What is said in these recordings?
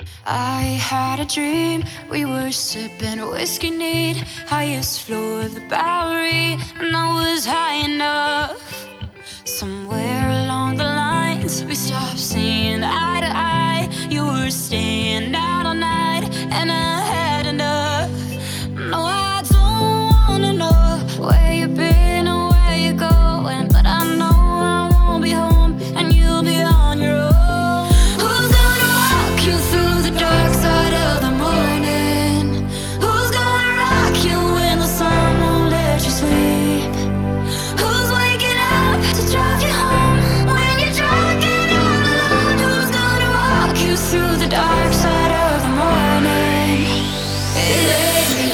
I had a dream, we were sipping whiskey neat, highest floor of the Bowery, and I was high enough. Somewhere along the lines, we stopped seeing eye to eye. You were staying out all night, and I had enough. No, I don't wanna know where you've been or where you're going, but I know I won't be home, and you'll be on your own. Who's gonna walk you through the dark side of the morning? Who's gonna rock you when the sun won't let you sleep? Who's waking up to drive you home when you're drunk and all alone? Who's gonna walk you through the dark side of the morning? It ain't me.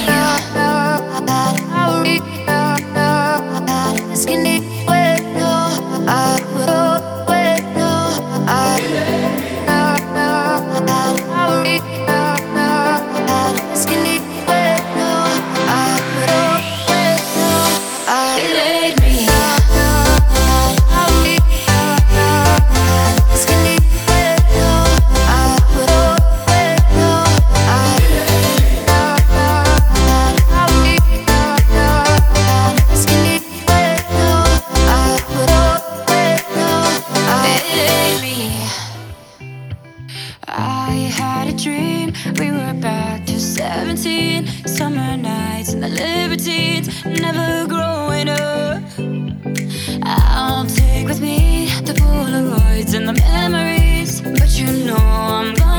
I had a dream, we were back to 17, summer nights and the libertines, never growing up. I'll take with me the Polaroids and the memories, but you know I'm gonna